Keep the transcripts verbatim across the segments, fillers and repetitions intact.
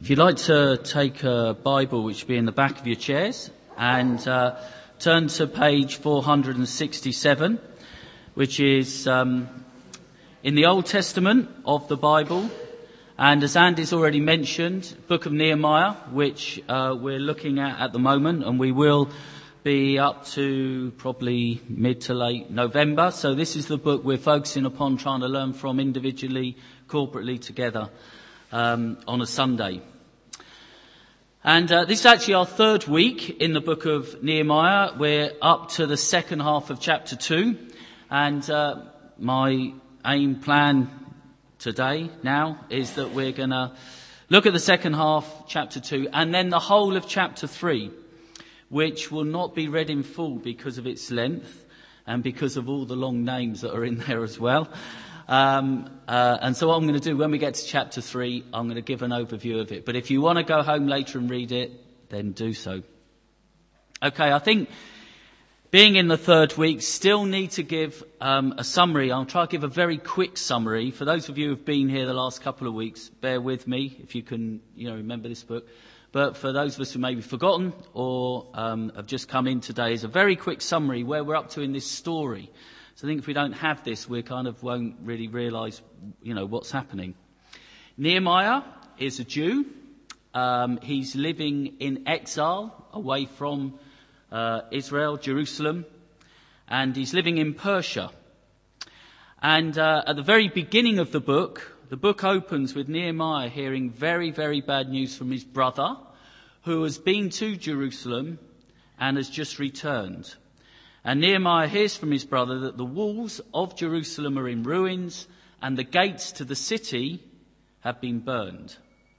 If you'd like to take a Bible, which will be in the back of your chairs, and uh, turn to page four hundred sixty-seven, which is um, in the Old Testament of the Bible. And as Andy's already mentioned, Book of Nehemiah, which uh, we're looking at at the moment, and we will be up to probably mid to late November. So this is the book we're focusing upon, trying to learn from individually, corporately, together um, on a Sunday. And uh, this is actually our third week in the book of Nehemiah. We're up to the second half of chapter two. And uh, my aim, plan today now is that we're going to look at the second half, chapter two, and then the whole of chapter three, which will not be read in full because of its length and because of all the long names that are in there as well. Um, uh, and so what I'm going to do when we get to chapter three, I'm going to give an overview of it. But if you want to go home later and read it, then do so. Okay, I think being in the third week, still need to give um, a summary. I'll try to give a very quick summary. For those of you who've been here the last couple of weeks, bear with me if you can, you know, remember this book. But for those of us who may be forgotten or um, have just come in today, is a very quick summary where we're up to in this story. So I think if we don't have this, we kind of won't really realise, you know, what's happening. Nehemiah is a Jew. Um, he's living in exile away from uh, Israel, Jerusalem, and he's living in Persia. And uh, at the very beginning of the book, the book opens with Nehemiah hearing very, very bad news from his brother, who has been to Jerusalem and has just returned. And Nehemiah hears from his brother that the walls of Jerusalem are in ruins and the gates to the city have been burned.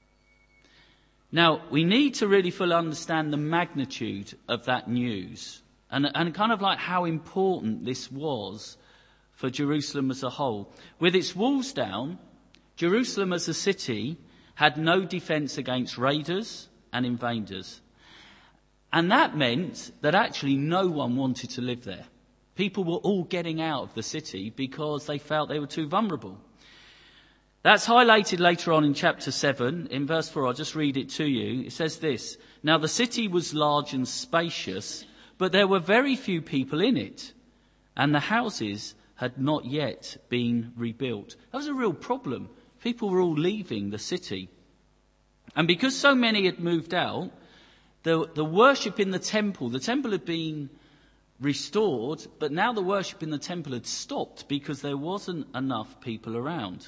Now, we need to really fully understand the magnitude of that news and, and kind of like how important this was for Jerusalem as a whole. With its walls down, Jerusalem as a city had no defence against raiders and invaders. And that meant that actually no one wanted to live there. People were all getting out of the city because they felt they were too vulnerable. That's highlighted later on in chapter seven. In verse four, I'll just read it to you. It says this: "Now the city was large and spacious, but there were very few people in it, and the houses had not yet been rebuilt." That was a real problem. People were all leaving the city. And because so many had moved out, The, the worship in the temple, the temple had been restored, but now the worship in the temple had stopped because there wasn't enough people around.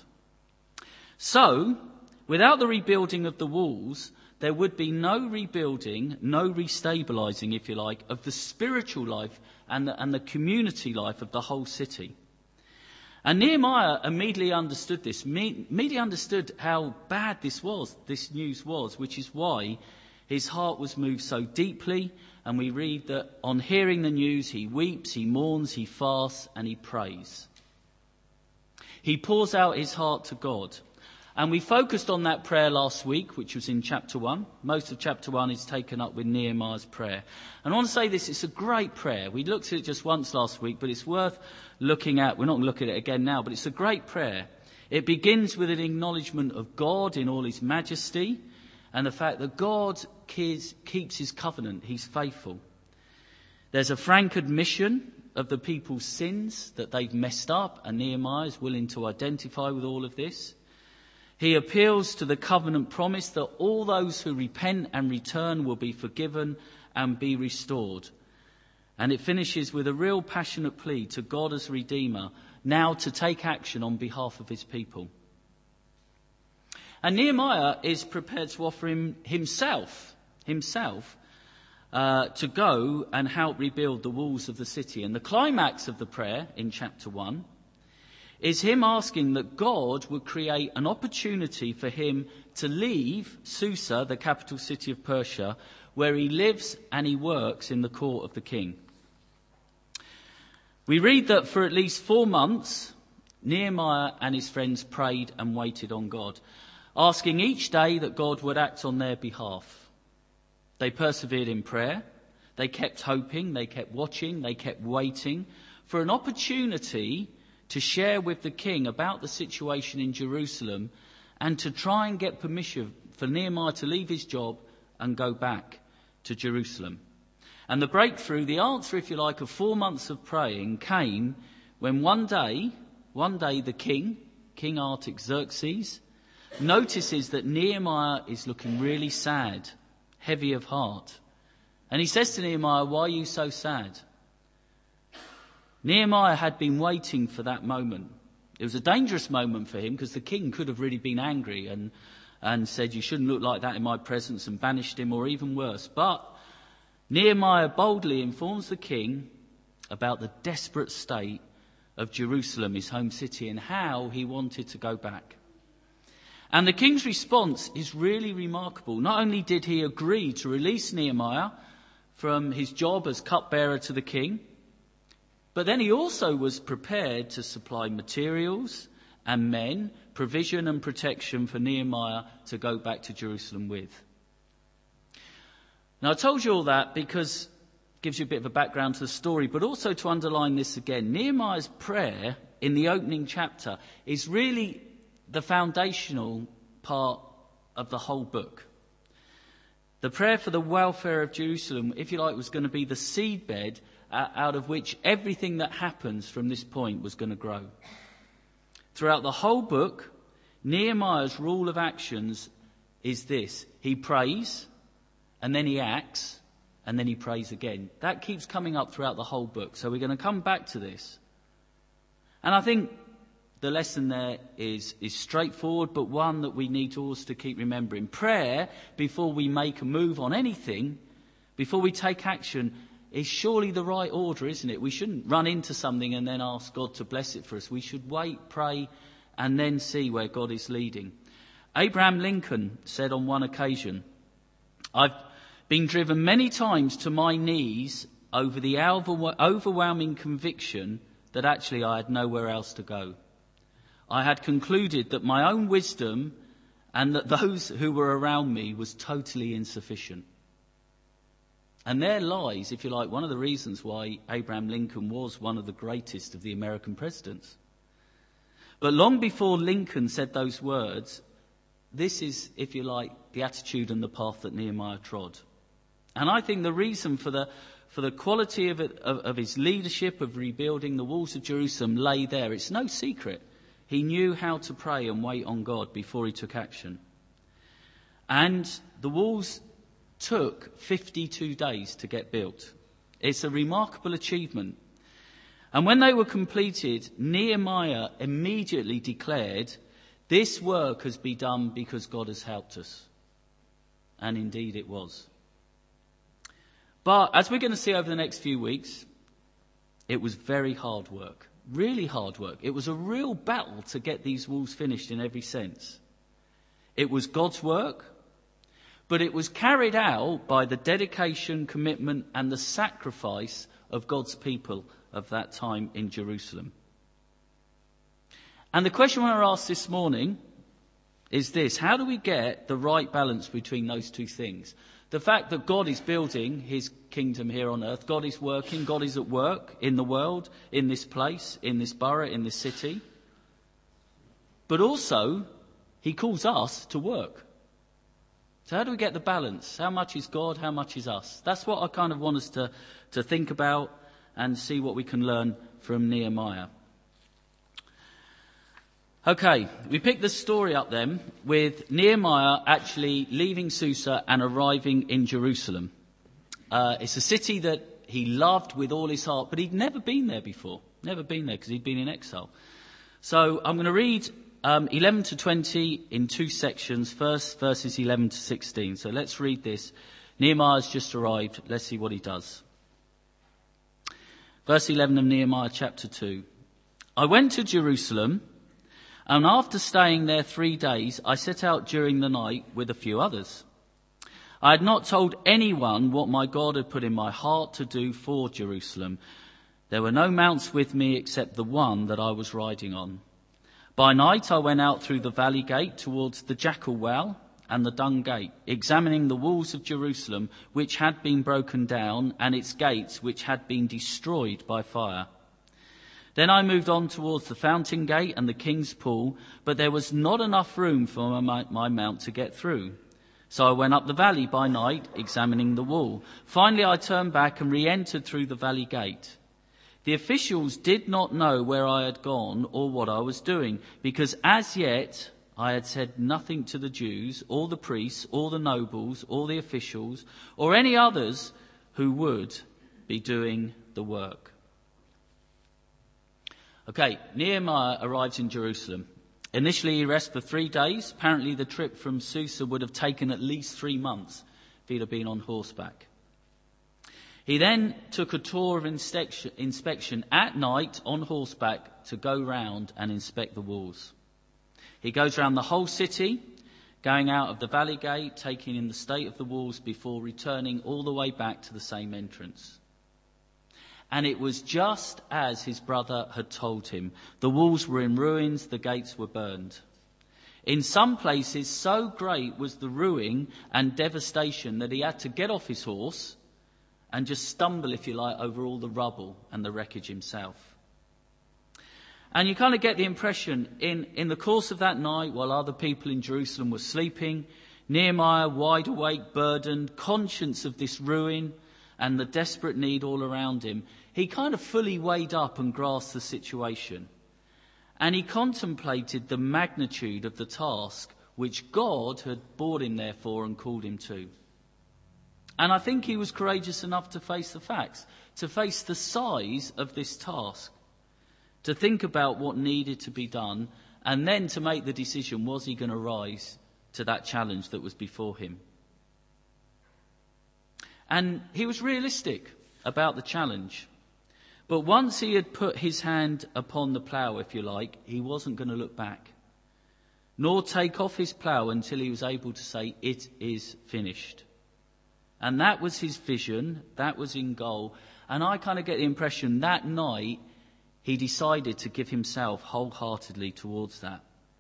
So, without the rebuilding of the walls, there would be no rebuilding, no restabilising, if you like, of the spiritual life and the, and the community life of the whole city. And Nehemiah immediately understood this, immediately understood how bad this was, this news was, which is why his heart was moved so deeply, and we read that on hearing the news, he weeps, he mourns, he fasts, and he prays. He pours out his heart to God. And we focused on that prayer last week, which was in chapter one. Most of chapter one is taken up with Nehemiah's prayer. And I want to say this, it's a great prayer. We looked at it just once last week, but it's worth looking at. We're not going to look at it again now, but it's a great prayer. It begins with an acknowledgement of God in all his majesty, and the fact that God keeps his covenant, he's faithful. There's a frank admission of the people's sins, that they've messed up, and Nehemiah is willing to identify with all of this. He appeals to the covenant promise that all those who repent and return will be forgiven and be restored. And it finishes with a real passionate plea to God as Redeemer, now to take action on behalf of his people. And Nehemiah is prepared to offer him himself, himself, uh, to go and help rebuild the walls of the city. And the climax of the prayer in chapter one is him asking that God would create an opportunity for him to leave Susa, the capital city of Persia, where he lives and he works in the court of the king. We read that for at least four months, Nehemiah and his friends prayed and waited on God, asking each day that God would act on their behalf. They persevered in prayer. They kept hoping. They kept watching. They kept waiting for an opportunity to share with the king about the situation in Jerusalem and to try and get permission for Nehemiah to leave his job and go back to Jerusalem. And the breakthrough, the answer, if you like, of four months of praying came when one day, one day the king, King Artaxerxes, notices that Nehemiah is looking really sad, heavy of heart. And he says to Nehemiah, "Why are you so sad?" Nehemiah had been waiting for that moment. It was a dangerous moment for him because the king could have really been angry and, and said, "You shouldn't look like that in my presence," and banished him, or even worse. But Nehemiah boldly informs the king about the desperate state of Jerusalem, his home city, and how he wanted to go back. And the king's response is really remarkable. Not only did he agree to release Nehemiah from his job as cupbearer to the king, but then he also was prepared to supply materials and men, provision and protection for Nehemiah to go back to Jerusalem with. Now, I told you all that because it gives you a bit of a background to the story, but also to underline this again. Nehemiah's prayer in the opening chapter is really the foundational part of the whole book. The prayer for the welfare of Jerusalem, if you like, was going to be the seedbed out of which everything that happens from this point was going to grow. Throughout the whole book, Nehemiah's rule of actions is this: he prays, and then he acts, and then he prays again. That keeps coming up throughout the whole book. So we're going to come back to this. And I think the lesson there is, is straightforward, but one that we need to also to keep remembering. Prayer, before we make a move on anything, before we take action, is surely the right order, isn't it? We shouldn't run into something and then ask God to bless it for us. We should wait, pray, and then see where God is leading. Abraham Lincoln said on one occasion, "I've been driven many times to my knees over the overwhelming conviction that actually I had nowhere else to go. I had concluded that my own wisdom and that those who were around me was totally insufficient." And there lies, if you like, one of the reasons why Abraham Lincoln was one of the greatest of the American presidents. But long before Lincoln said those words, this is, if you like, the attitude and the path that Nehemiah trod. And I think the reason for the for the quality of, it, of, of his leadership of rebuilding the walls of Jerusalem lay there. It's no secret. He knew how to pray and wait on God before he took action. And the walls took fifty-two days to get built. It's a remarkable achievement. And when they were completed, Nehemiah immediately declared, "This work has been done because God has helped us." And indeed it was. But as we're going to see over the next few weeks, it was very hard work. Really hard work. It was a real battle to get these walls finished in every sense. It was God's work, but it was carried out by the dedication, commitment, and the sacrifice of God's people of that time in Jerusalem. And the question I want to ask this morning is this: how do we get the right balance between those two things? The fact that God is building his kingdom here on earth, God is working, God is at work in the world, in this place, in this borough, in this city. But also, he calls us to work. So how do we get the balance? How much is God? How much is us? That's what I kind of want us to, to think about and see what we can learn from Nehemiah. Okay, we pick the story up then with Nehemiah actually leaving Susa and arriving in Jerusalem. Uh, it's a city that he loved with all his heart, but he'd never been there before. Never been there because he'd been in exile. So I'm going to read um, eleven to twenty in two sections. First, verses eleven to sixteen. So let's read this. Nehemiah's just arrived. Let's see what he does. Verse eleven of Nehemiah chapter two. "I went to Jerusalem, and after staying there three days, I set out during the night with a few others. I had not told anyone what my God had put in my heart to do for Jerusalem. There were no mounts with me except the one that I was riding on. By night I went out through the valley gate towards the Jackal Well and the Dung Gate, examining the walls of Jerusalem, which had been broken down, and its gates, which had been destroyed by fire. Then I moved on towards the Fountain Gate and the King's Pool, but there was not enough room for my, my mount to get through. So I went up the valley by night, examining the wall. Finally, I turned back and re-entered through the valley gate. The officials did not know where I had gone or what I was doing, because as yet I had said nothing to the Jews, or the priests, or the nobles, or the officials, or any others who would be doing the work. Okay, Nehemiah arrives in Jerusalem. Initially, he rests for three days. Apparently, the trip from Susa would have taken at least three months if he'd have been on horseback. He then took a tour of inspection, inspection at night on horseback to go round and inspect the walls. He goes around the whole city, going out of the valley gate, taking in the state of the walls before returning all the way back to the same entrance. And it was just as his brother had told him. The walls were in ruins, the gates were burned. In some places, so great was the ruin and devastation that he had to get off his horse and just stumble, if you like, over all the rubble and the wreckage himself. And you kind of get the impression, in, in the course of that night, while other people in Jerusalem were sleeping, Nehemiah, wide awake, burdened, conscious of this ruin and the desperate need all around him, he kind of fully weighed up and grasped the situation. And he contemplated the magnitude of the task which God had brought him there for and called him to. And I think he was courageous enough to face the facts, to face the size of this task, to think about what needed to be done, and then to make the decision, was he going to rise to that challenge that was before him? And he was realistic about the challenge. But once he had put his hand upon the plough, if you like, he wasn't going to look back, nor take off his plough until he was able to say, "It is finished." And that was his vision, that was in goal. And I kind of get the impression that night he decided to give himself wholeheartedly towards that.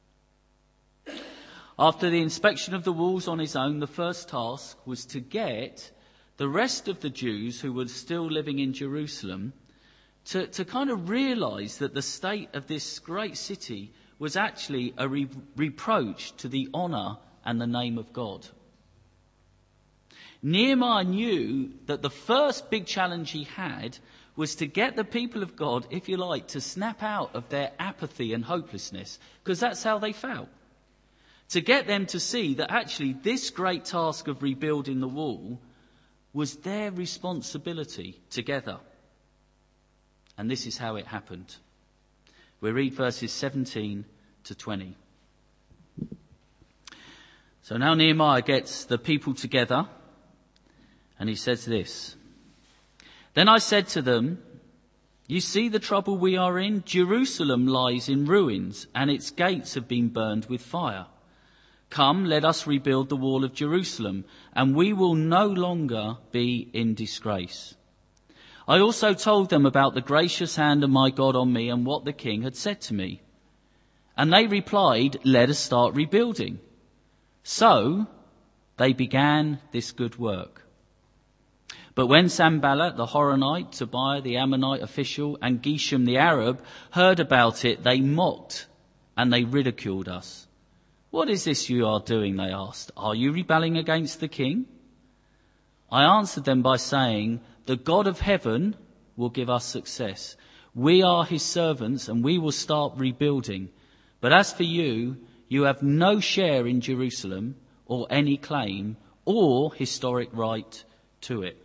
After the inspection of the walls on his own, the first task was to get the rest of the Jews who were still living in Jerusalem to, to kind of realise that the state of this great city was actually a re- reproach to the honour and the name of God. Nehemiah knew that the first big challenge he had was to get the people of God, if you like, to snap out of their apathy and hopelessness, because that's how they felt. To get them to see that actually this great task of rebuilding the wall was their responsibility together. And this is how it happened. We read verses seventeen to twenty. So now Nehemiah gets the people together and he says this. Then I said to them, "You see the trouble we are in? Jerusalem lies in ruins and its gates have been burned with fire. Come, let us rebuild the wall of Jerusalem, and we will no longer be in disgrace." I also told them about the gracious hand of my God on me and what the king had said to me. And they replied, "Let us start rebuilding." So they began this good work. But when Sanballat the Horonite, Tobiah the Ammonite official, and Geshem the Arab heard about it, they mocked and they ridiculed us. "What is this you are doing?" they asked. "Are you rebelling against the king?" I answered them by saying, "The God of heaven will give us success. We are his servants and we will start rebuilding. But as for you, you have no share in Jerusalem or any claim or historic right to it."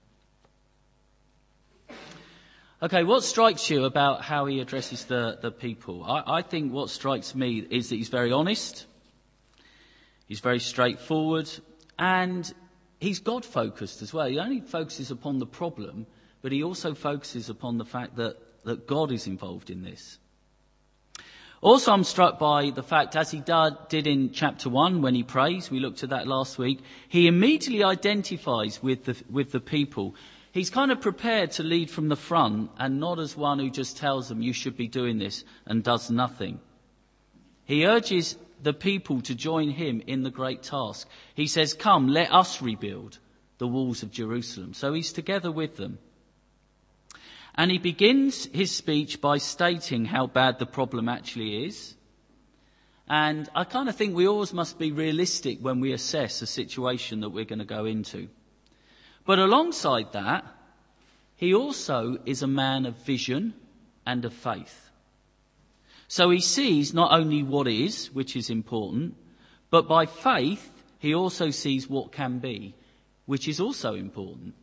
Okay, what strikes you about how he addresses the, the people? I, I think what strikes me is that he's very honest, he's very straightforward, and he's God-focused as well. He only focuses upon the problem, but he also focuses upon the fact that, that God is involved in this. Also, I'm struck by the fact, as he did in chapter one when he prays, we looked at that last week, he immediately identifies with the, with the people. He's kind of prepared to lead from the front and not as one who just tells them you should be doing this and does nothing. He urges the people to join him in the great task. He says, "Come, let us rebuild the walls of Jerusalem." So he's together with them. And he begins his speech by stating how bad the problem actually is. And I kind of think we always must be realistic when we assess a situation that we're going to go into. But alongside that, he also is a man of vision and of faith. So he sees not only what is, which is important, but by faith, he also sees what can be, which is also important.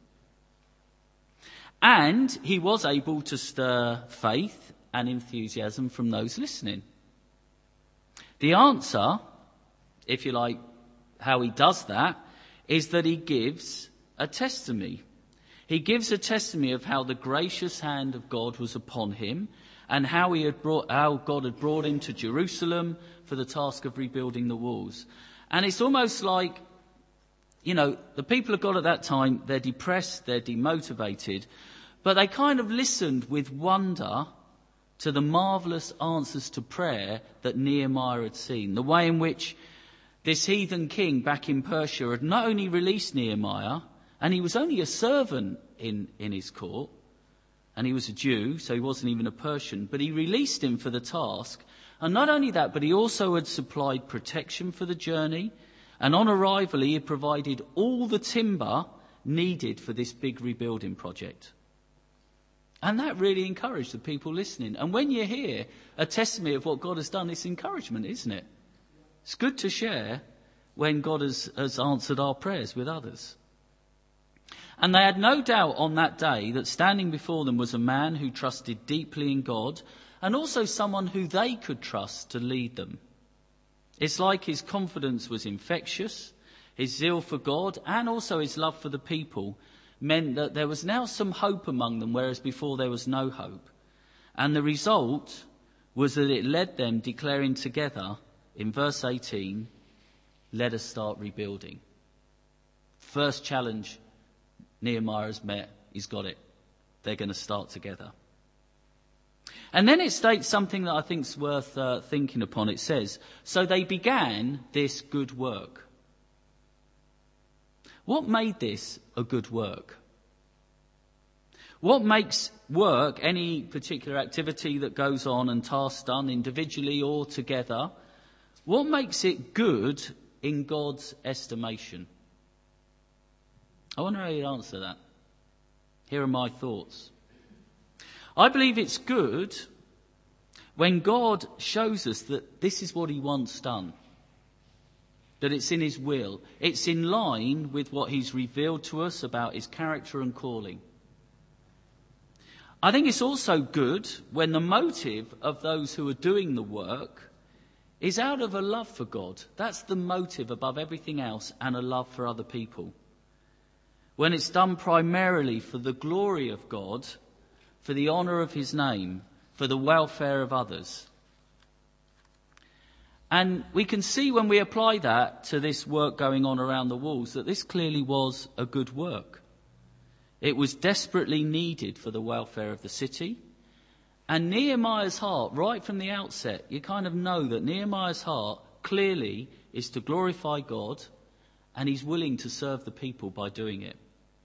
And he was able to stir faith and enthusiasm from those listening. The answer, if you like, how he does that, is that he gives a testimony. He gives a testimony of how the gracious hand of God was upon him and how he had brought, how God had brought him to Jerusalem for the task of rebuilding the walls. And it's almost like, you know, the people of God at that time, they're depressed, they're demotivated, but they kind of listened with wonder to the marvellous answers to prayer that Nehemiah had seen. The way in which this heathen king back in Persia had not only released Nehemiah, and he was only a servant in, in his court, and he was a Jew, so he wasn't even a Persian, but he released him for the task. And not only that, but he also had supplied protection for the journey, and on arrival he had provided all the timber needed for this big rebuilding project. And that really encouraged the people listening. And when you hear a testimony of what God has done, it's encouragement, isn't it? It's good to share when God has, has answered our prayers with others. And they had no doubt on that day that standing before them was a man who trusted deeply in God and also someone who they could trust to lead them. It's like his confidence was infectious, his zeal for God and also his love for the people meant that there was now some hope among them, whereas before there was no hope. And the result was that it led them declaring together in verse eighteen, let us start rebuilding. First challenge Nehemiah has met, he's got it. They're going to start together. And then it states something that I think is worth uh, thinking upon. It says, so they began this good work. What made this a good work? What makes work, any particular activity that goes on and tasks done individually or together, what makes it good in God's estimation? I wonder how you'd answer that. Here are my thoughts. I believe it's good when God shows us that this is what he wants done. That it's in his will. It's in line with what he's revealed to us about his character and calling. I think it's also good when the motive of those who are doing the work is out of a love for God. That's the motive above everything else, and a love for other people. When it's done primarily for the glory of God, for the honour of his name, for the welfare of others. And we can see when we apply that to this work going on around the walls that this clearly was a good work. It was desperately needed for the welfare of the city. And Nehemiah's heart, right from the outset, you kind of know that Nehemiah's heart clearly is to glorify God, and he's willing to serve the people by doing it.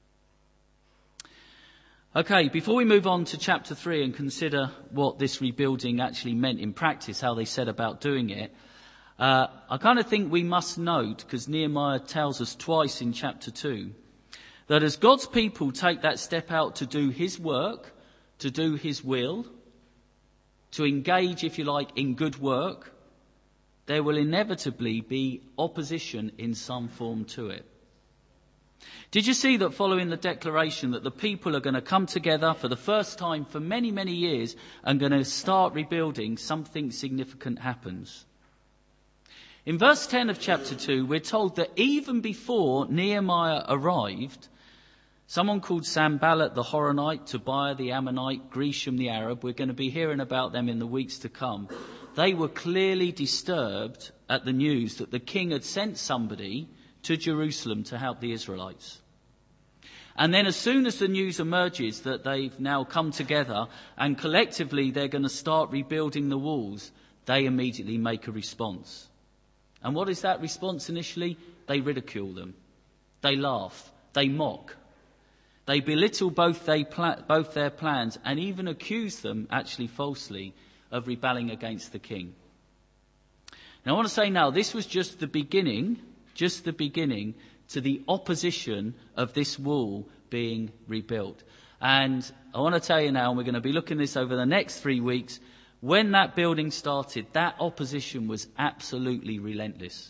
Okay, before we move on to chapter three and consider what this rebuilding actually meant in practice, how they set about doing it, uh, I kind of think we must note, because Nehemiah tells us twice in chapter two, that as God's people take that step out to do his work, to do his will, to engage, if you like, in good work, there will inevitably be opposition in some form to it. Did you see that following the declaration that the people are going to come together for the first time for many, many years and going to start rebuilding, something significant happens? In verse ten of chapter two, we're told that even before Nehemiah arrived, someone called Sanballat the Horonite, Tobiah the Ammonite, Geshem the Arab, we're going to be hearing about them in the weeks to come. They were clearly disturbed at the news that the king had sent somebody to Jerusalem to help the Israelites. And then as soon as the news emerges that they've now come together and collectively they're going to start rebuilding the walls, they immediately make a response. And what is that response initially? They ridicule them. They laugh. They mock. They belittle both, they pla- both their plans and even accuse them, actually falsely, of rebelling against the king. And I want to say now, this was just the beginning, just the beginning to the opposition of this wall being rebuilt. And I want to tell you now, and we're going to be looking at this over the next three weeks, when that building started, that opposition was absolutely relentless.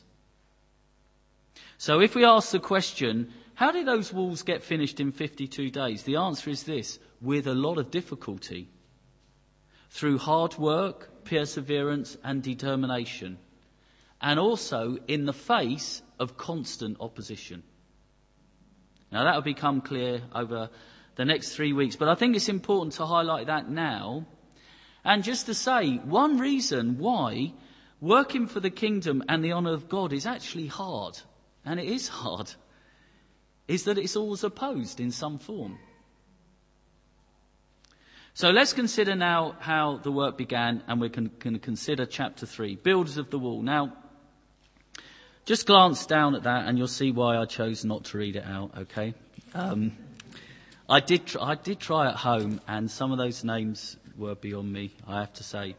So if we ask the question, how did those walls get finished in fifty-two days? The answer is this: with a lot of difficulty. Through hard work, perseverance and determination. And also in the face of constant opposition. Now that will become clear over the next three weeks. But I think it's important to highlight that now. And just to say, one reason why working for the kingdom and the honour of God is actually hard, and it is hard, is that it's always opposed in some form. So let's consider now how the work began, and we're going to consider chapter three, Builders of the Wall. Now, just glance down at that and you'll see why I chose not to read it out, okay? Um, I did try, I did try at home, and some of those names were beyond me, I have to say.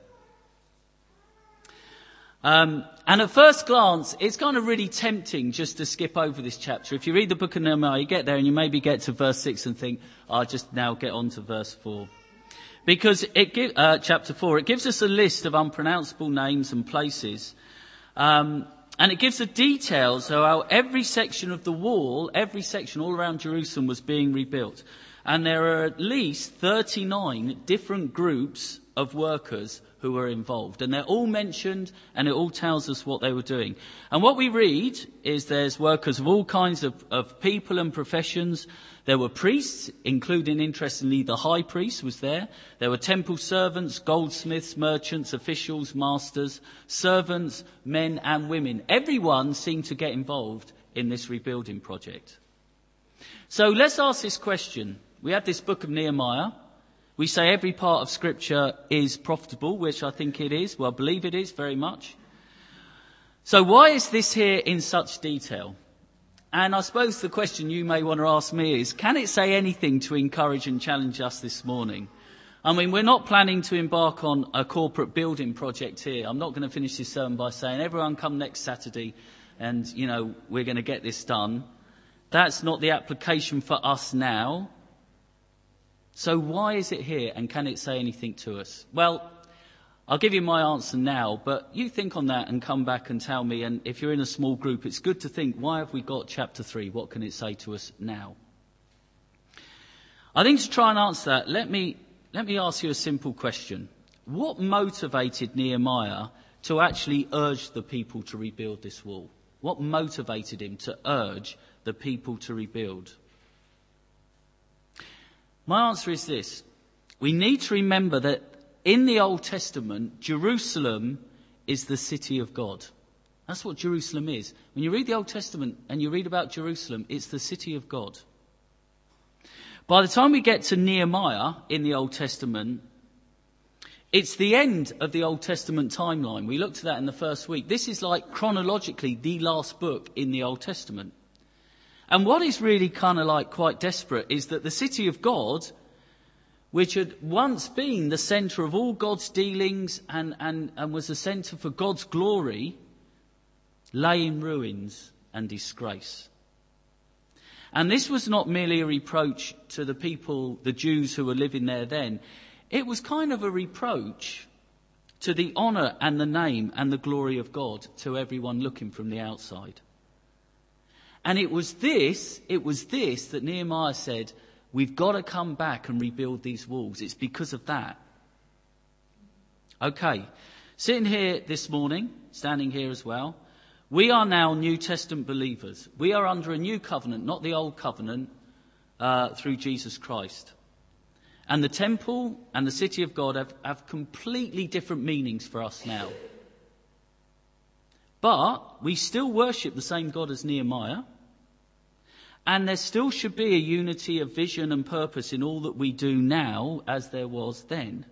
Um, and at first glance, it's kind of really tempting just to skip over this chapter. If you read the book of Nehemiah, you get there and you maybe get to verse six and think, I'll just now get on to verse four. Because it give, uh, chapter four, it gives us a list of unpronounceable names and places. Um, and it gives the details of how every section of the wall, every section all around Jerusalem was being rebuilt. And there are at least thirty-nine different groups of workers who were involved. And they're all mentioned, and it all tells us what they were doing. And what we read is there's workers of all kinds of, of people and professions. There were priests, including, interestingly, the high priest was there. There were temple servants, goldsmiths, merchants, officials, masters, servants, men and women. Everyone seemed to get involved in this rebuilding project. So let's ask this question. We have this book of Nehemiah. We say every part of Scripture is profitable, which I think it is. Well, I believe it is very much. So why is this here in such detail? And I suppose the question you may want to ask me is, can it say anything to encourage and challenge us this morning? I mean, we're not planning to embark on a corporate building project here. I'm not going to finish this sermon by saying, everyone come next Saturday and, you know, we're going to get this done. That's not the application for us now. So why is it here, and can it say anything to us? Well, I'll give you my answer now, but you think on that and come back and tell me. And if you're in a small group, it's good to think, why have we got chapter three? What can it say to us now? I think to try and answer that, let me, let me ask you a simple question. What motivated Nehemiah to actually urge the people to rebuild this wall? What motivated him to urge the people to rebuild? My answer is this. We need to remember that in the Old Testament, Jerusalem is the city of God. That's what Jerusalem is. When you read the Old Testament and you read about Jerusalem, it's the city of God. By the time we get to Nehemiah in the Old Testament, it's the end of the Old Testament timeline. We looked at that in the first week. This is like chronologically the last book in the Old Testament. And what is really kind of like quite desperate is that the city of God, which had once been the centre of all God's dealings and, and, and was the centre for God's glory, lay in ruins and disgrace. And this was not merely a reproach to the people, the Jews who were living there then. It was kind of a reproach to the honour and the name and the glory of God to everyone looking from the outside. And it was this, it was this that Nehemiah said, we've got to come back and rebuild these walls. It's because of that. Okay, sitting here this morning, standing here as well, we are now New Testament believers. We are under a new covenant, not the old covenant, uh, through Jesus Christ. And the temple and the city of God have, have completely different meanings for us now. But we still worship the same God as Nehemiah. And there still should be a unity of vision and purpose in all that we do now as there was then.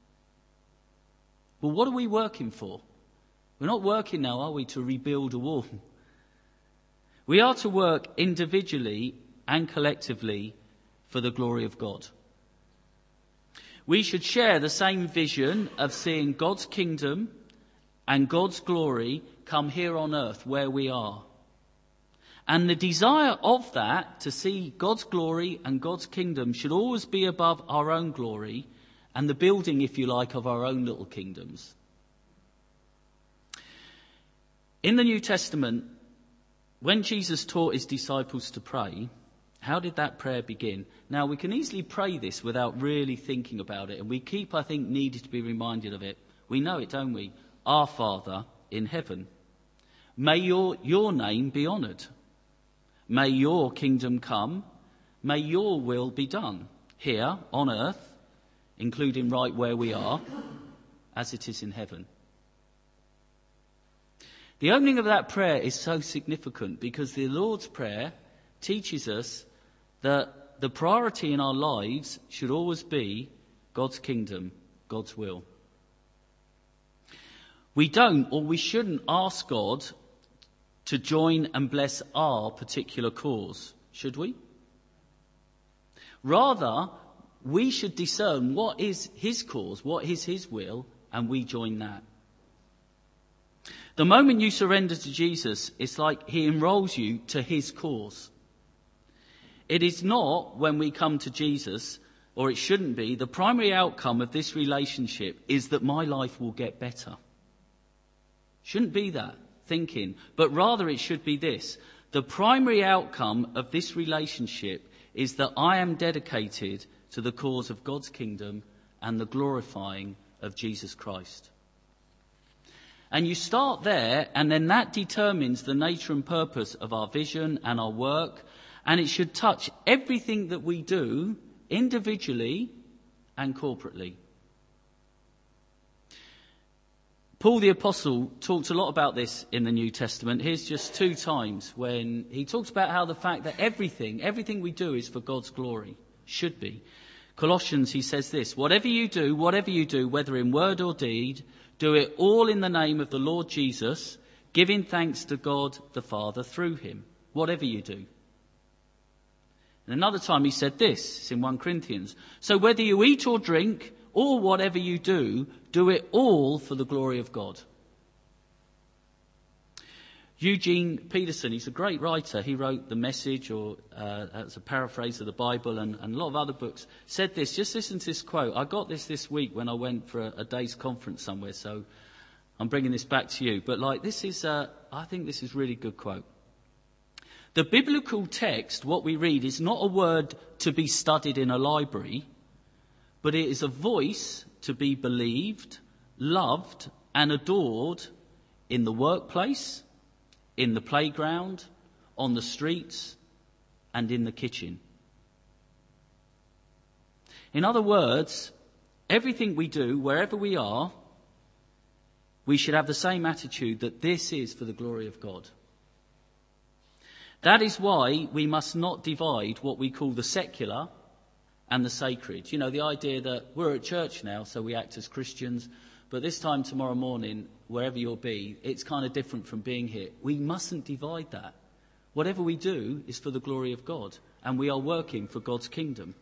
Well, what are we working for? We're not working now, are we, to rebuild a wall? We are to work individually and collectively for the glory of God. We should share the same vision of seeing God's kingdom and God's glory come here on earth where we are. And the desire of that, to see God's glory and God's kingdom, should always be above our own glory and the building, if you like, of our own little kingdoms. In the New Testament, when Jesus taught his disciples to pray, how did that prayer begin? Now, we can easily pray this without really thinking about it, and we keep, I think, needing to be reminded of it. We know it, don't we? Our Father in heaven, may your, your name be honoured. May your kingdom come. May your will be done here on earth, including right where we are, as it is in heaven. The opening of that prayer is so significant because the Lord's Prayer teaches us that the priority in our lives should always be God's kingdom, God's will. We don't, or we shouldn't, ask God to join and bless our particular cause, should we? Rather, we should discern what is his cause, what is his will, and we join that. The moment you surrender to Jesus, it's like he enrolls you to his cause. It is not, when we come to Jesus, or it shouldn't be, the primary outcome of this relationship is that my life will get better. Shouldn't be that thinking, but rather it should be this. The primary outcome of this relationship is that I am dedicated to the cause of God's kingdom and the glorifying of Jesus Christ. And you start there, and then that determines the nature and purpose of our vision and our work, and it should touch everything that we do individually and corporately. Paul the Apostle talked a lot about this in the New Testament. Here's just two times when he talks about how the fact that everything, everything we do is for God's glory, should be. Colossians, he says this, whatever you do, whatever you do, whether in word or deed, do it all in the name of the Lord Jesus, giving thanks to God the Father through him, whatever you do. And another time he said this, it's in First Corinthians, so whether you eat or drink or whatever you do, do it all for the glory of God. Eugene Peterson, he's a great writer. He wrote The Message, or uh, that's a paraphrase of the Bible, and, and a lot of other books. Said this, just listen to this quote. I got this this week when I went for a, a day's conference somewhere, so I'm bringing this back to you. But like, this is, uh, I think this is a really good quote. The biblical text, what we read, is not a word to be studied in a library, but it is a voice to be believed, loved, and adored in the workplace, in the playground, on the streets, and in the kitchen. In other words, everything we do, wherever we are, we should have the same attitude that this is for the glory of God. That is why we must not divide what we call the secular and the sacred. You know, the idea that we're at church now, so we act as Christians, but this time tomorrow morning, wherever you'll be, it's kind of different from being here. We mustn't divide that. Whatever we do is for the glory of God, and we are working for God's kingdom.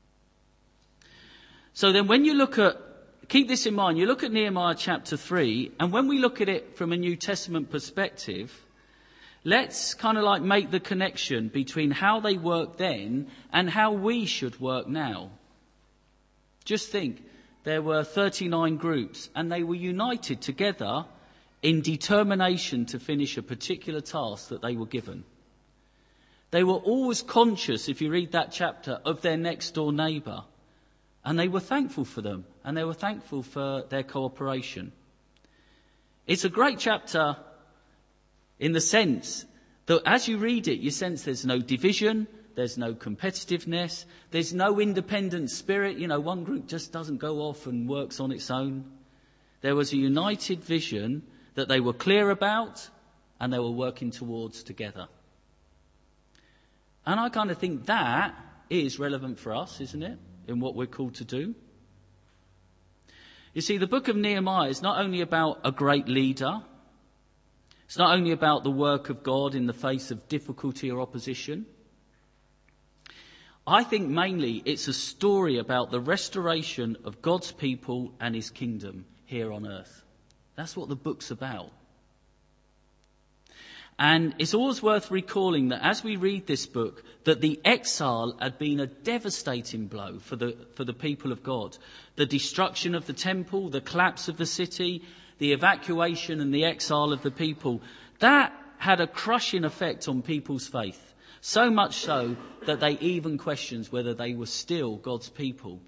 So then when you look at, keep this in mind, you look at Nehemiah chapter three, and when we look at it from a New Testament perspective, let's kind of like make the connection between how they worked then and how we should work now. Just think, there were thirty-nine groups and they were united together in determination to finish a particular task that they were given. They were always conscious, if you read that chapter, of their next door neighbour. And they were thankful for them, and they were thankful for their cooperation. It's a great chapter in the sense that as you read it, you sense there's no division, there's no competitiveness, there's no independent spirit. You know, one group just doesn't go off and works on its own. There was a united vision that they were clear about and they were working towards together. And I kind of think that is relevant for us, isn't it, in what we're called to do? You see, the book of Nehemiah is not only about a great leader. It's not only about the work of God in the face of difficulty or opposition. I think mainly it's a story about the restoration of God's people and his kingdom here on earth. That's what the book's about. And it's always worth recalling that as we read this book, that the exile had been a devastating blow for the, for the people of God. The destruction of the temple, the collapse of the city, the evacuation and the exile of the people, that had a crushing effect on people's faith. So much so that they even questioned whether they were still God's people.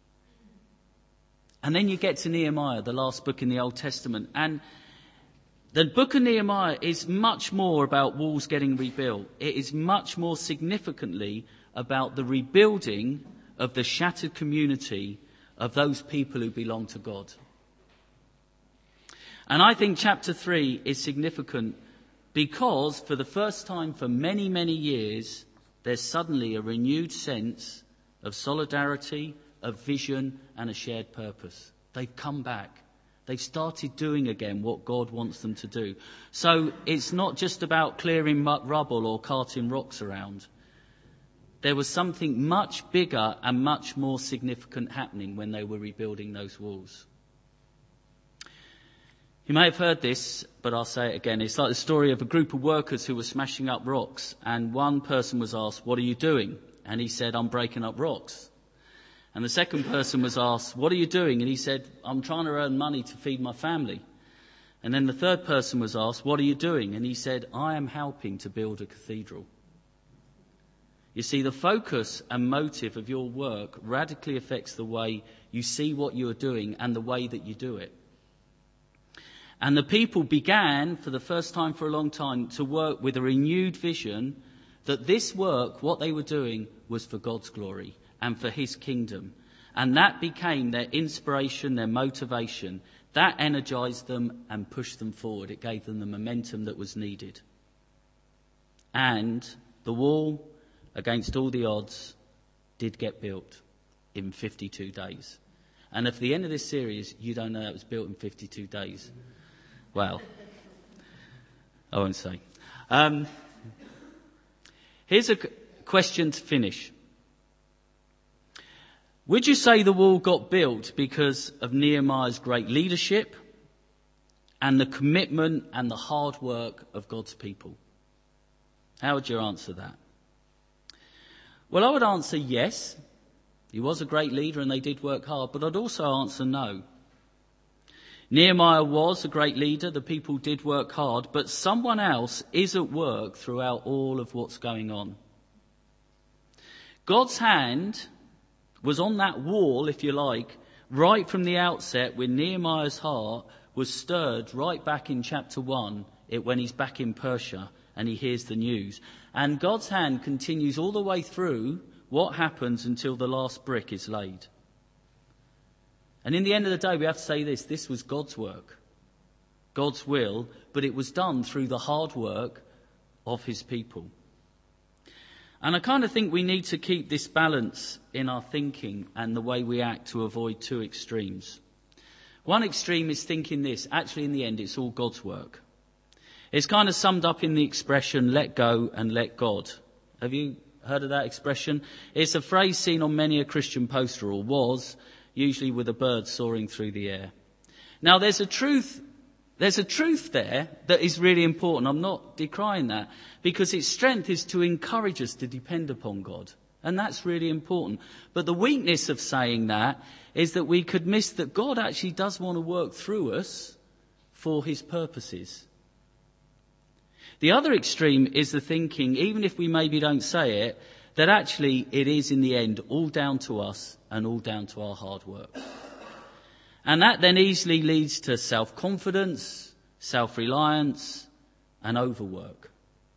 And then you get to Nehemiah, the last book in the Old Testament, and the book of Nehemiah is much more about walls getting rebuilt. It is much more significantly about the rebuilding of the shattered community of those people who belong to God. And I think chapter three is significant because for the first time for many, many years, there's suddenly a renewed sense of solidarity, of vision and a shared purpose. They've come back. They've started doing again what God wants them to do. So it's not just about clearing rubble or carting rocks around. There was something much bigger and much more significant happening when they were rebuilding those walls. You may have heard this, but I'll say it again. It's like the story of a group of workers who were smashing up rocks, and one person was asked, "What are you doing?" And he said, "I'm breaking up rocks." And the second person was asked, "What are you doing?" And he said, "I'm trying to earn money to feed my family." And then the third person was asked, "What are you doing?" And he said, "I am helping to build a cathedral." You see, the focus and motive of your work radically affects the way you see what you are doing and the way that you do it. And the people began, for the first time for a long time, to work with a renewed vision that this work, what they were doing, was for God's glory and for his kingdom. And that became their inspiration, their motivation. That energized them and pushed them forward. It gave them the momentum that was needed. And the wall, against all the odds, did get built in fifty-two days. And at the end of this series, you don't know it was built in fifty-two days. Well, I won't say. Um, here's a question to finish. Would you say the wall got built because of Nehemiah's great leadership and the commitment and the hard work of God's people? How would you answer that? Well, I would answer yes. He was a great leader and they did work hard, but I'd also answer no. Nehemiah was a great leader, the people did work hard, but someone else is at work throughout all of what's going on. God's hand was on that wall, if you like, right from the outset when Nehemiah's heart was stirred right back in chapter one, it, when he's back in Persia and he hears the news. And God's hand continues all the way through what happens until the last brick is laid. And in the end of the day, we have to say this, this was God's work, God's will, but it was done through the hard work of his people. And I kind of think we need to keep this balance in our thinking and the way we act to avoid two extremes. One extreme is thinking this, actually in the end it's all God's work. It's kind of summed up in the expression, let go and let God. Have you heard of that expression? It's a phrase seen on many a Christian poster, or was, usually with a bird soaring through the air. Now there's a truth There's a truth there that is really important. I'm not decrying that, because its strength is to encourage us to depend upon God. And that's really important. But the weakness of saying that is that we could miss that God actually does want to work through us for his purposes. The other extreme is the thinking, even if we maybe don't say it, that actually it is in the end all down to us and all down to our hard work. And that then easily leads to self-confidence, self-reliance, and overwork.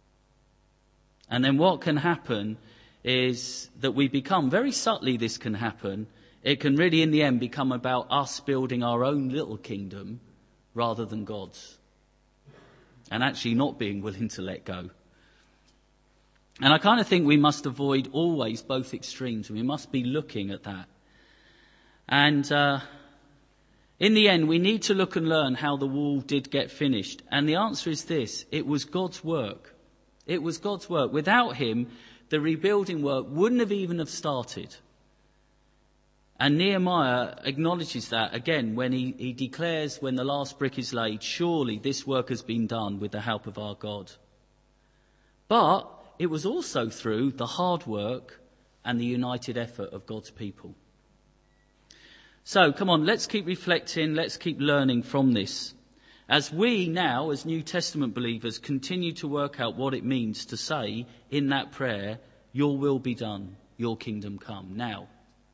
And then what can happen is that we become, very subtly this can happen, it can really in the end become about us building our own little kingdom rather than God's. And actually not being willing to let go. And I kind of think we must avoid always both extremes. We must be looking at that. And uh, in the end, we need to look and learn how the wall did get finished. And the answer is this. It was God's work. It was God's work. Without him, the rebuilding work wouldn't have even have started. And Nehemiah acknowledges that again when he, he declares when the last brick is laid, surely this work has been done with the help of our God. But it was also through the hard work and the united effort of God's people. So come on, let's keep reflecting, let's keep learning from this. As we now, as New Testament believers, continue to work out what it means to say in that prayer, your will be done, your kingdom come. Now,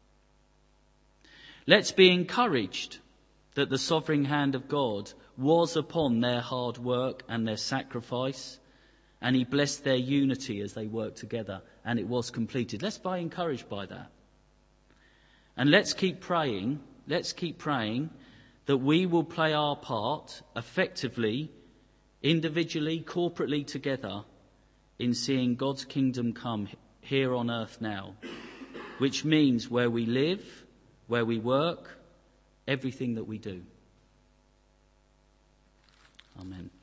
let's be encouraged that the sovereign hand of God was upon their hard work and their sacrifice, and he blessed their unity as they worked together, and it was completed. Let's be encouraged by that. And let's keep praying, let's keep praying that we will play our part effectively, individually, corporately together in seeing God's kingdom come here on earth now, which means where we live, where we work, everything that we do. Amen.